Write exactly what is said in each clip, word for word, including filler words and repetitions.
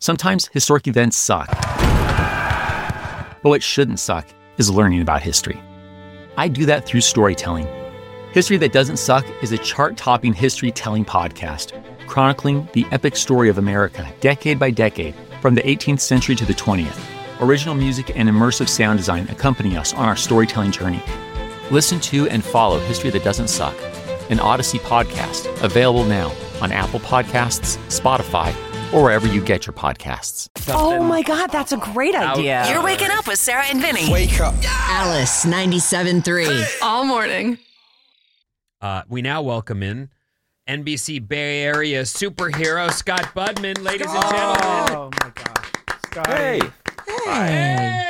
Sometimes historic events suck. But what shouldn't suck is learning about history. I do that through storytelling. History That Doesn't Suck is a chart-topping history-telling podcast, chronicling the epic story of America decade by decade, from the eighteenth century to the twentieth. Original music and immersive sound design accompany us on our storytelling journey. Listen to and follow History That Doesn't Suck, an Odyssey podcast, available now on Apple Podcasts, Spotify, or wherever you get your podcasts. Oh my God, that's a great idea. You're waking up with Sarah and Vinny. Wake up. Alice ninety-seven point three. All morning. Uh, we now welcome in N B C Bay Area superhero Scott Budman, ladies and gentlemen. Oh my God. Scott. Hey. Hey.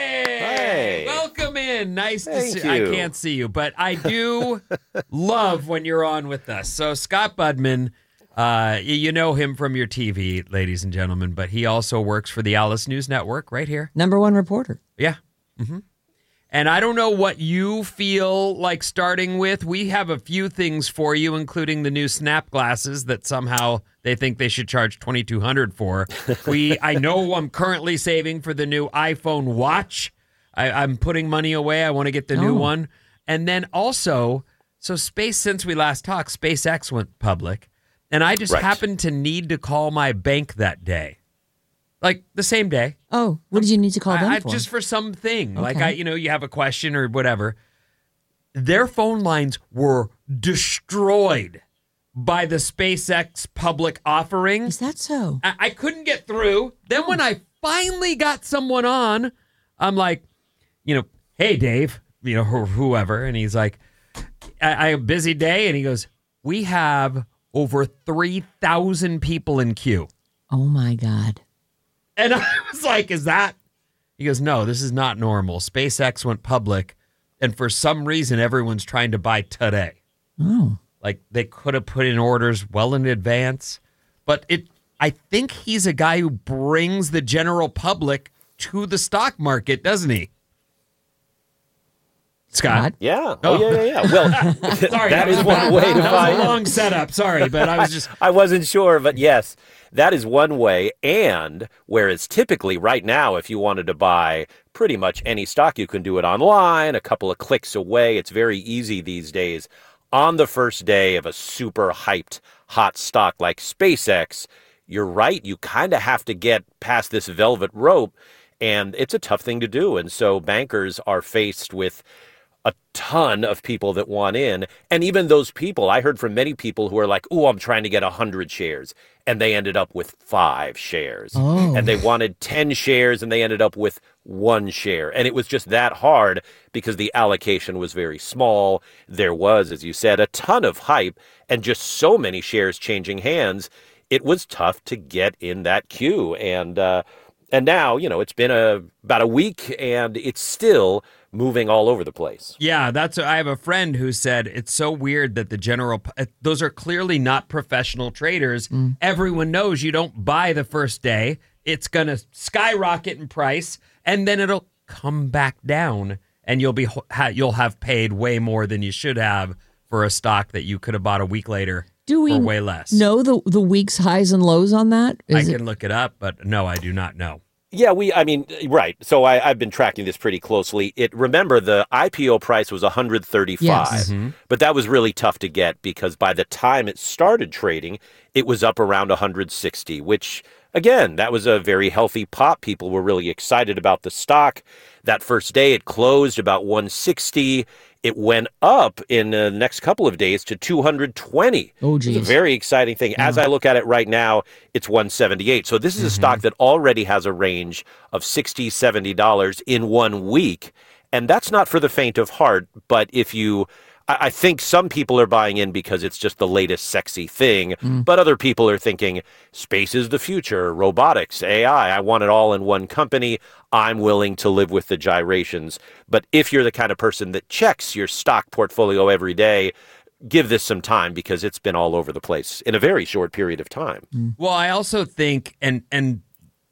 Hey. Welcome in. Nice Thank to see you. I can't see you, but I do love when you're on with us. So Scott Budman, uh, y- you know him from your T V, ladies and gentlemen, but he also works for the Alice News Network right here. Number one reporter. Yeah. Mm-hmm. And I don't know what you feel like starting with. We have a few things for you, including the new Snap glasses that somehow they think they should charge twenty-two hundred dollars for. We, I know I'm currently saving for the new iPhone watch. I, I'm putting money away. I want to get the new Oh. one. And then also, so space, since we last talked, SpaceX went public. And I just Right. happened to need to call my bank that day. Like the same day. Oh, what did you need to call them I, I, for? just for something. Like, Okay. I, you know, you have a question or whatever. Their phone lines were destroyed by the SpaceX public offering. Is that so? I, I couldn't get through. Then when I finally got someone on, I'm like, you know, hey, Dave, you know, wh- whoever. And he's like, I, I have a busy day. And he goes, we have over three thousand people in queue. Oh my God. And I was like, is that? He goes, no, this is not normal. SpaceX went public, and for some reason, everyone's trying to buy today. Oh. Like, they could have put in orders well in advance. But it, I think he's a guy who brings the general public to the stock market, doesn't he? Scott? Yeah. Oh. Oh, yeah, yeah, yeah. Well, Sorry, that is was one a- way to that find was a long setup. Sorry, but I was just... I wasn't sure, but yes, that is one way. And whereas typically right now, if you wanted to buy pretty much any stock, you can do it online, a couple of clicks away. It's very easy these days. On the first day of a super hyped hot stock like SpaceX, you're right. You kind of have to get past this velvet rope, and it's a tough thing to do. And so bankers are faced with a ton of people that want in. And even those people, I heard from many people who are like, oh, I'm trying to get one hundred shares. And they ended up with five shares. Oh. And they wanted ten shares, and they ended up with one share. And it was just that hard because the allocation was very small. There was, as you said, a ton of hype and just so many shares changing hands. It was tough to get in that queue. And, uh, and now, you know, it's been a, about a week, and it's still moving all over the place. Yeah, that's. I have a friend who said it's so weird that the general. pu- Those are clearly not professional traders. Everyone knows you don't buy the first day. It's gonna skyrocket in price, and then it'll come back down, and you'll be ha- you'll have paid way more than you should have for a stock that you could have bought a week later Do we for way less. know the, the week's highs and lows on that? I Is can it, look it up, but no, I do not know. Yeah, we, I mean, right. So I, I've been tracking this pretty closely. It, remember, the I P O price was one hundred thirty-five, Yes. but that was really tough to get because by the time it started trading, it was up around one hundred sixty, which, again, that was a very healthy pop. People were really excited about the stock. That first day, it closed about one sixty. It went up in the next couple of days to two hundred twenty. Oh, It's a geez. very exciting thing. As I look at it right now, it's one seventy-eight. So this is a stock that already has a range of sixty dollars, seventy dollars in one week. And that's not for the faint of heart. But if you, I I think some people are buying in because it's just the latest sexy thing. But other people are thinking space is the future, robotics, A I. I want it all in one company. I'm willing to live with the gyrations. But if you're the kind of person that checks your stock portfolio every day, give this some time because it's been all over the place in a very short period of time. Well, I also think, and and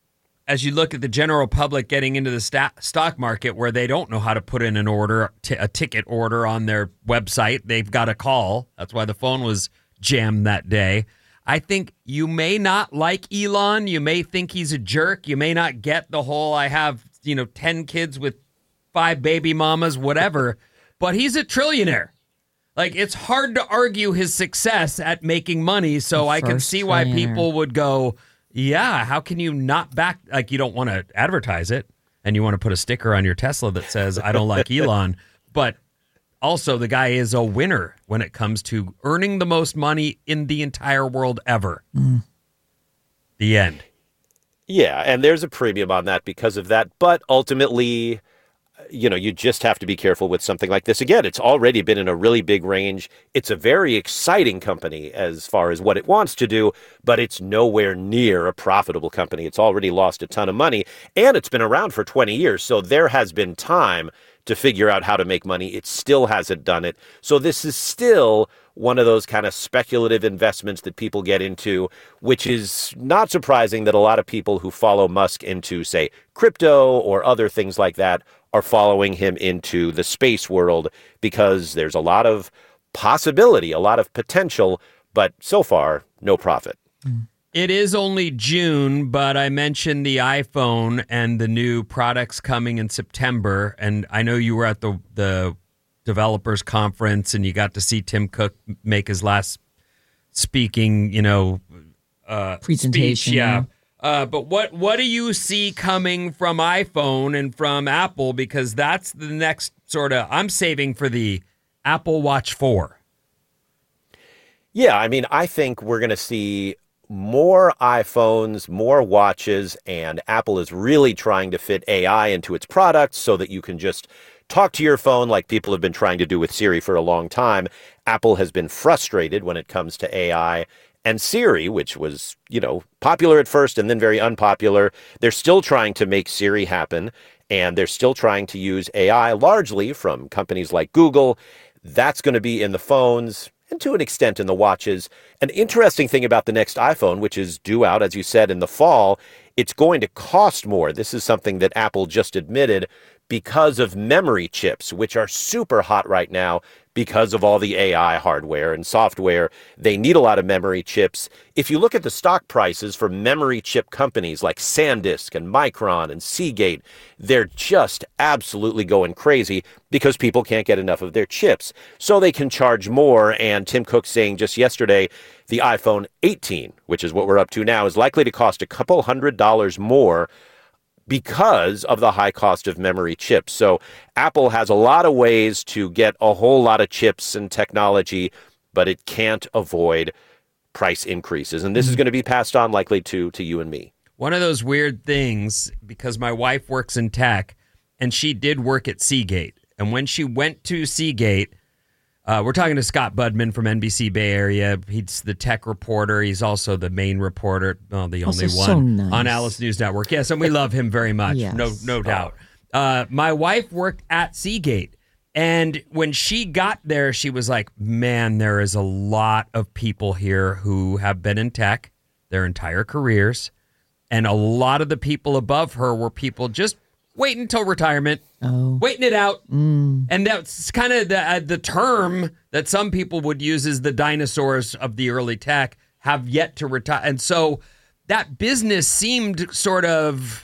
as you look at the general public getting into the sta- stock market where they don't know how to put in an order, t- a ticket order on their website, they've got to call. That's why the phone was jammed that day. I think you may not like Elon. You may think he's a jerk. You may not get the whole I have, you know, ten kids with five baby mamas, whatever. But he's a trillionaire. Like, it's hard to argue his success at making money. So The I can first see why trillionaire. people would go, yeah, how can you not back? Like, you don't want to advertise it and you want to put a sticker on your Tesla that says, I don't like Elon. But also, the guy is a winner when it comes to earning the most money in the entire world ever. Mm. The end. Yeah, and there's a premium on that because of that. But ultimately, you know, you just have to be careful with something like this. Again, it's already been in a really big range. It's a very exciting company as far as what it wants to do, but it's nowhere near a profitable company. It's already lost a ton of money, and it's been around for twenty years. So there has been time to figure out how to make money. It still hasn't done it. So this is still one of those kind of speculative investments that people get into, which is not surprising that a lot of people who follow Musk into, say, crypto or other things like that are following him into the space world, because there's a lot of possibility, a lot of potential, but so far, no profit. It is only June, but I mentioned the iPhone and the new products coming in September. And I know you were at the the developers conference and you got to see Tim Cook make his last speaking, you know, uh, Presentation, speech. Yeah. yeah. Uh, but what what do you see coming from iPhone and from Apple? Because that's the next sort of, I'm saving for the Apple Watch four. Yeah, I mean, I think we're going to see more iPhones, more watches, and Apple is really trying to fit A I into its products so that you can just talk to your phone like people have been trying to do with Siri for a long time. Apple has been frustrated when it comes to A I. And Siri, which was, you know, popular at first and then very unpopular, they're still trying to make Siri happen, and they're still trying to use A I largely from companies like Google. That's going to be in the phones and to an extent in the watches. An interesting thing about the next iPhone, which is due out, as you said, in the fall, it's going to cost more. This is something that Apple just admitted, because of memory chips, which are super hot right now because of all the A I hardware and software. They need a lot of memory chips. If you look at the stock prices for memory chip companies like SanDisk and Micron and Seagate, they're just absolutely going crazy because people can't get enough of their chips. So they can charge more. And Tim Cook saying just yesterday, the iPhone eighteen, which is what we're up to now, is likely to cost a couple hundred dollars more because of the high cost of memory chips. So Apple has a lot of ways to get a whole lot of chips and technology, but it can't avoid price increases. And this is going to be passed on likely to, to you and me. One of those weird things, because my wife works in tech, and she did work at Seagate. And when she went to Seagate, Uh, we're talking to Scott Budman from N B C Bay Area. He's the tech reporter. He's also the main reporter, well, the Also only one so nice. on Alice News Network. Yes, and we love him very much. Yes. No, no doubt. Uh, my wife worked at Seagate, and when she got there, she was like, "Man, there is a lot of people here who have been in tech their entire careers, and a lot of the people above her were people just waiting until retirement." Oh. Waiting it out. Mm. And that's kind of the uh, the term that some people would use is the dinosaurs of the early tech have yet to retire. And so that business seemed sort of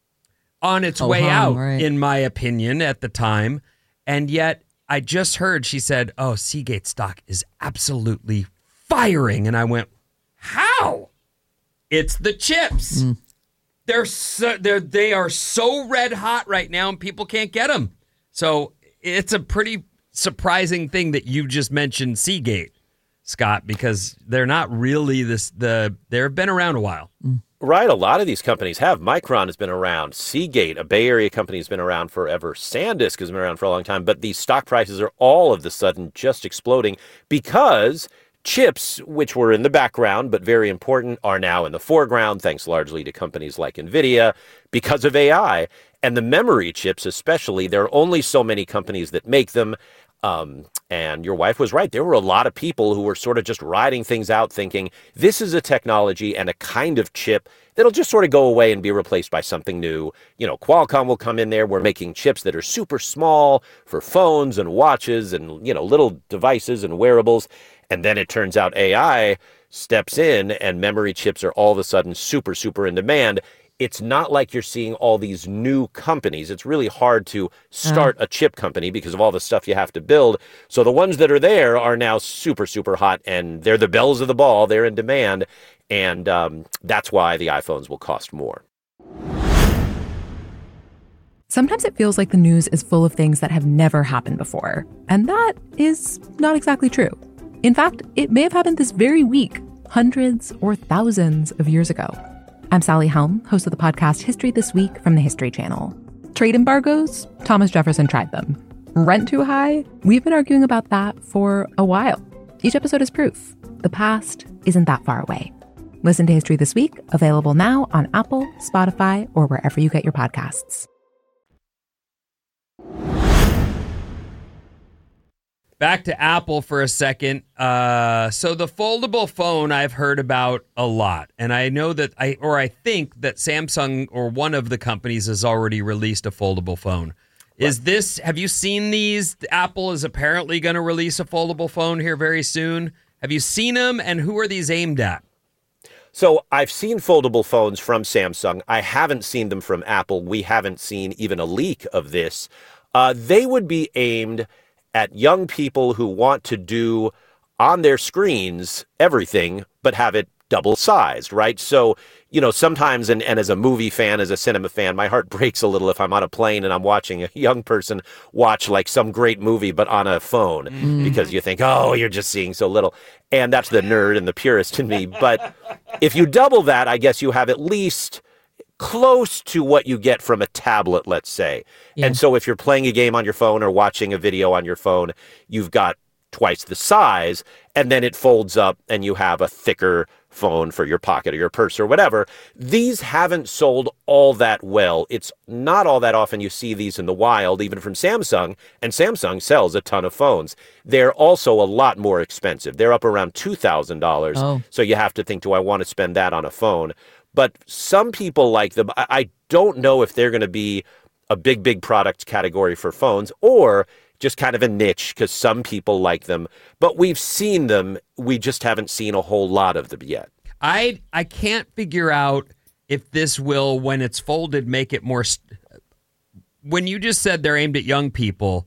on its Oh, way hum, out, right. in my opinion, at the time. And yet I just heard, she said, oh, Seagate stock is absolutely firing. And I went, how? It's the chips. Mm. They're so, they're they are so red hot right now, and people can't get them. So it's a pretty surprising thing that you just mentioned Seagate, Scott, because they're not really this. The they've been around a while, Right. A lot of these companies have. Micron has been around. Seagate, a Bay Area company, has been around forever. SanDisk has been around for a long time. But these stock prices are all of the sudden just exploding because chips, which were in the background but very important, are now in the foreground, thanks largely to companies like NVIDIA, because of A I. And the memory chips especially, there are only so many companies that make them. Um, and your wife was right. There were a lot of people who were sort of just riding things out thinking, this is a technology and a kind of chip that'll just sort of go away and be replaced by something new. You know, Qualcomm will come in there. We're making chips that are super small for phones and watches and, you know, little devices and wearables. And then it turns out A I steps in and memory chips are all of a sudden super, super in demand, it's not like you're seeing all these new companies. It's really hard to start uh. a chip company because of all the stuff you have to build. So the ones that are there are now super, super hot, and they're the bells of the ball. They're in demand, and um, that's why the iPhones will cost more. Sometimes it feels like the news is full of things that have never happened before, and that is not exactly true. In fact, it may have happened this very week, hundreds or thousands of years ago. I'm Sally Helm, host of the podcast History This Week from the History Channel. Trade embargoes? Thomas Jefferson tried them. Rent too high? We've been arguing about that for a while. Each episode is proof. The past isn't that far away. Listen to History This Week, available now on Apple, Spotify, or wherever you get your podcasts. Back to Apple for a second. Uh, so the foldable phone I've heard about a lot, and I know that I, or I think that Samsung or one of the companies has already released a foldable phone. Is this? Have you seen these? Apple is apparently going to release a foldable phone here very soon. Have you seen them, and who are these aimed at? So I've seen foldable phones from Samsung. I haven't seen them from Apple. We haven't seen even a leak of this. Uh, they would be aimed at young people who want to do on their screens everything, but have it double sized, right? So, you know, sometimes, and, and as a movie fan, as a cinema fan, my heart breaks a little if I'm on a plane and I'm watching a young person watch like some great movie, but on a phone, mm. because you think, oh, you're just seeing so little. And that's the nerd and the purist in me. But if you double that, I guess you have at least close to what you get from a tablet, let's say. Yeah. And so if you're playing a game on your phone or watching a video on your phone, you've got twice the size, and then it folds up and you have a thicker phone for your pocket or your purse or whatever. These haven't sold all that well. It's not all that often you see these in the wild, even from Samsung, and Samsung sells a ton of phones. They're also a lot more expensive. They're up around two thousand dollars. Oh. So you have to think, do I want to spend that on a phone? But some people like them. I don't know if they're going to be a big, big product category for phones or just kind of a niche because some people like them. But we've seen them. We just haven't seen a whole lot of them yet. I I can't figure out if this will, when it's folded, make it more... St- when you just said they're aimed at young people,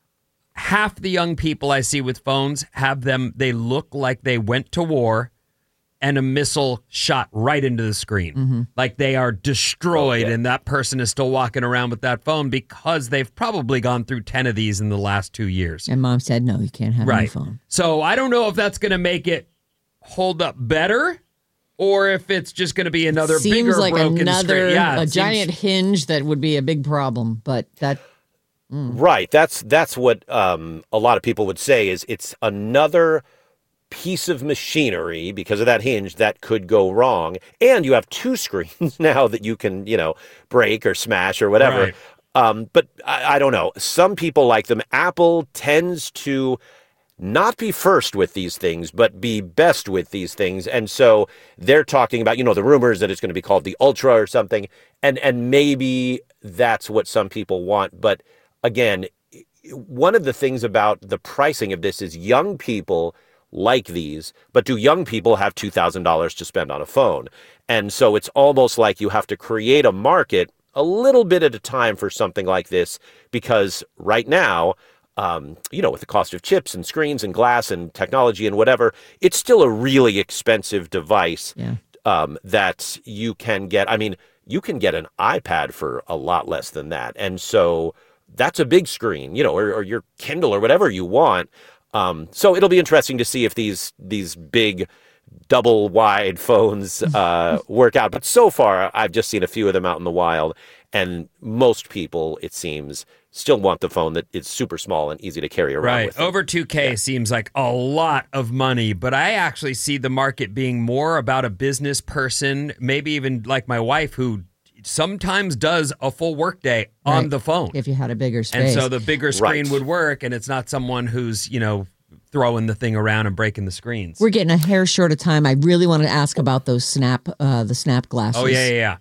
half the young people I see with phones have them, they look like they went to war and a missile shot right into the screen. Mm-hmm. Like they are destroyed, oh, yeah. and that person is still walking around with that phone because they've probably gone through ten of these in the last two years. And mom said, no, you can't have right. any phone. So I don't know if that's going to make it hold up better or if it's just going to be another seems bigger like broken another, screen. Yeah, a seems... giant hinge that would be a big problem, but that... Mm. Right. That's, that's what um, a lot of people would say is it's another piece of machinery because of that hinge that could go wrong. And you have two screens now that you can, you know, break or smash or whatever. Right. Um, but I, I don't know. Some people like them. Apple tends to not be first with these things, but be best with these things. And so they're talking about, you know, the rumors that it's going to be called the Ultra or something. And, and maybe that's what some people want. But again, one of the things about the pricing of this is young people like these, but do young people have two thousand dollars to spend on a phone? And so it's almost like you have to create a market a little bit at a time for something like this, because right now, um, you know, with the cost of chips and screens and glass and technology and whatever, it's still a really expensive device yeah. um, that you can get. I mean, you can get an iPad for a lot less than that. And so that's a big screen, you know, or, or your Kindle or whatever you want. Um, so it'll be interesting to see if these these big double wide phones uh, work out. But so far, I've just seen a few of them out in the wild. And most people, it seems, still want the phone that is super small and easy to carry around right. with them. Over two K yeah. seems like a lot of money. But I actually see the market being more about a business person, maybe even like my wife, who sometimes does a full workday on right. the phone. If you had a bigger space. And so the bigger screen right. would work, and it's not someone who's, you know, throwing the thing around and breaking the screens. We're getting a hair short of time. I really want to ask about those snap, uh, the snap glasses. Oh, yeah, yeah, yeah.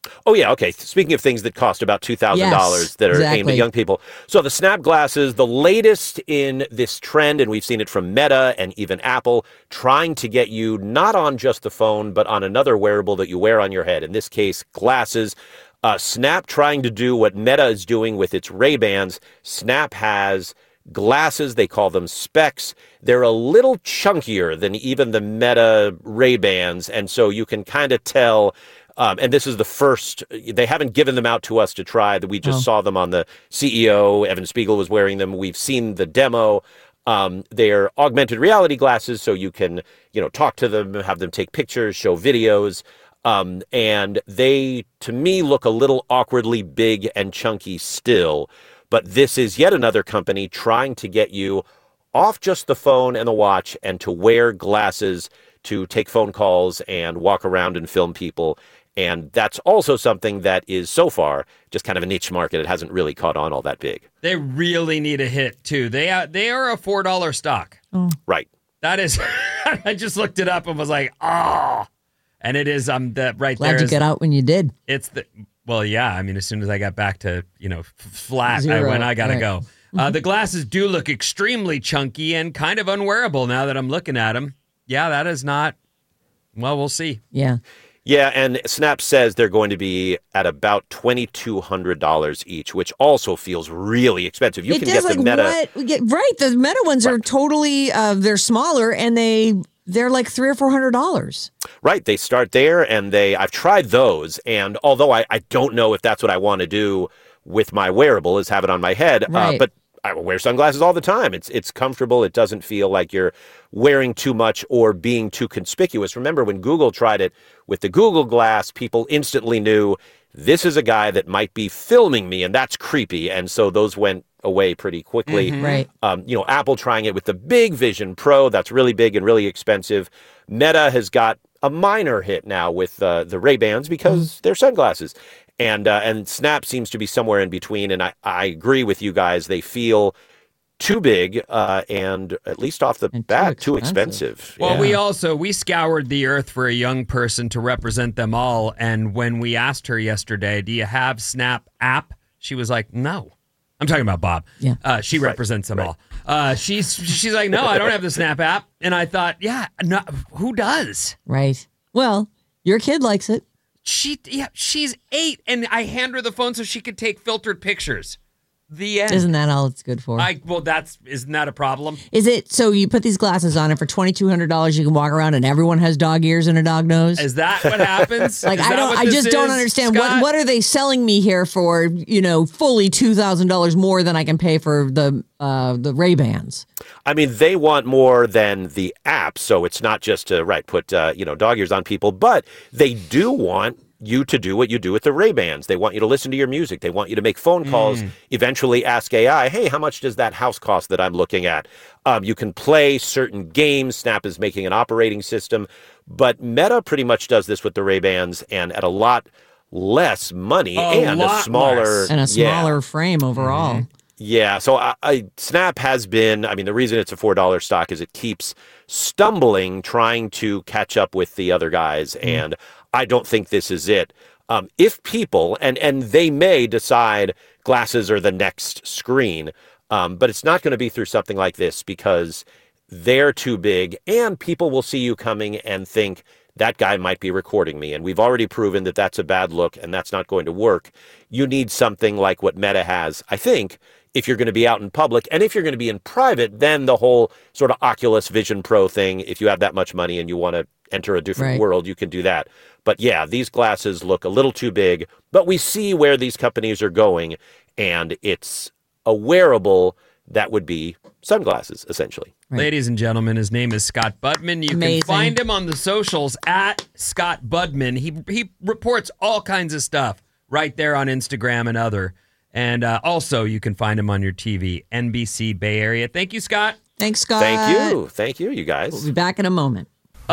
Oh, yeah. Okay. Speaking of things that cost about two thousand dollars Yes, that are aimed exactly. at young people. So the Snap glasses, the latest in this trend, and we've seen it from Meta and even Apple, trying to get you not on just the phone, but on another wearable that you wear on your head. In this case, glasses. Uh, Snap trying to do what Meta is doing with its Ray-Bans. Snap has glasses. They call them specs. They're a little chunkier than even the Meta Ray-Bans. And so you can kind of tell... Um, and this is the first, they haven't given them out to us to try. We just Oh. saw them on the C E O. Evan Spiegel was wearing them. We've seen the demo. Um, they're augmented reality glasses, so you can, you know, talk to them, have them take pictures, show videos. Um, and they, to me, look a little awkwardly big and chunky still. But this is yet another company trying to get you off just the phone and the watch and to wear glasses to take phone calls and walk around and film people. And that's also something that is so far just kind of a niche market. It hasn't really caught on all that big. They really need a hit, too. They are, they are a four dollar stock. Right. That is, I just looked it up and was like, oh. And it is, um, that right Glad there. you is- got out when you did. It's the, well, yeah. I mean, as soon as I got back to, you know, f- flat, I Zero, went, I got to right. go. Uh, the glasses do look extremely chunky and kind of unwearable now that I'm looking at them. Yeah, that is not, well, we'll see. Yeah. Yeah, and Snap says they're going to be at about twenty-two hundred dollars each, which also feels really expensive. You it can does, get like the Meta. what? We get- right. The Meta ones are totally, uh, they're smaller and they, they're like three or four hundred dollars. Right, they start there, and they. I've tried those, and although I, I don't know if that's what I want to do with my wearable, is have it on my head, uh, Right. but I wear sunglasses all the time. It's it's comfortable. It doesn't feel like you're wearing too much or being too conspicuous. Remember when Google tried it with the Google Glass, people instantly knew this is a guy that might be filming me, and that's creepy. And so those went away pretty quickly. Right. Um, you know, Apple trying it with the big Vision Pro, that's really big and really expensive. Meta has got a minor hit now with uh, the Ray-Bans because they're sunglasses. And uh, and Snap seems to be somewhere in between. And I, I agree with you guys. They feel too big uh, and, at least off the And too bat, too expensive. expensive. Well, Yeah. we also, we scoured the earth for a young person to represent them all. And when we asked her yesterday, do you have Snap app? She was like, no. I'm talking about Bob. Yeah. Uh, she represents them all. Uh, she's she's like, no, I don't have the Snap app. And I thought, yeah, no, who does? Right. Well, your kid likes it. She, yeah, she's eight, and I hand her the phone so she could take filtered pictures. The end. Isn't that all it's good for? I well, that's isn't that a problem? Is it so you put these glasses on and for twenty-two hundred dollars you can walk around and everyone has dog ears and a dog nose? Is that what happens? Like Is I that don't what I this just don't is, understand Scott? what what are they selling me here for, you know, fully two thousand dollars more than I can pay for the uh the Ray-Bans. I mean, they want more than the app, so it's not just to, right, put, uh, you know, dog ears on people, but they do want you to do what you do with the Ray-Bans. They want you to listen to your music. They want you to make phone calls, Mm. eventually ask A I, hey, how much does that house cost that I'm looking at? Um, you can play certain games. Snap is making an operating system, but Meta pretty much does this with the Ray-Bans and at a lot less money A and a lot smaller less. And a yeah. smaller frame overall. Yeah, so I, I, Snap has been, I mean, the reason it's a four dollar stock is it keeps stumbling trying to catch up with the other guys, Mm. and I don't think this is it. Um, if people, and, and they may decide glasses are the next screen, um, but it's not going to be through something like this because they're too big, and people will see you coming and think, that guy might be recording me. And we've already proven that that's a bad look and that's not going to work. You need something like what Meta has, I think, if you're going to be out in public. And if you're going to be in private, then the whole sort of Oculus Vision Pro thing, if you have that much money and you want to enter a different Right. world, you can do that. But yeah, these glasses look a little too big, but we see where these companies are going, and it's a wearable that would be sunglasses, essentially. Right. Ladies and gentlemen, his name is Scott Budman. You Amazing. can find him on the socials at Scott Budman. He he reports all kinds of stuff right there on Instagram and other. And uh, also, you can find him on your T V, N B C Bay Area. Thank you, Scott. Thanks, Scott. Thank you. Thank you, you We'll guys. be back in a moment.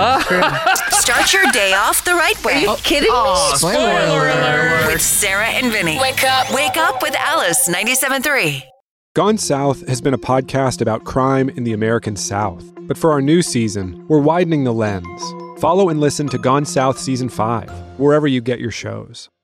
Start your day off the right way. Are you kidding me? Spoiler alert. With Sarah and Vinny. Wake up. Wake up with Alice ninety-seven point three. Gone South has been a podcast about crime in the American South. But for our new season, we're widening the lens. Follow and listen to Gone South Season five, wherever you get your shows.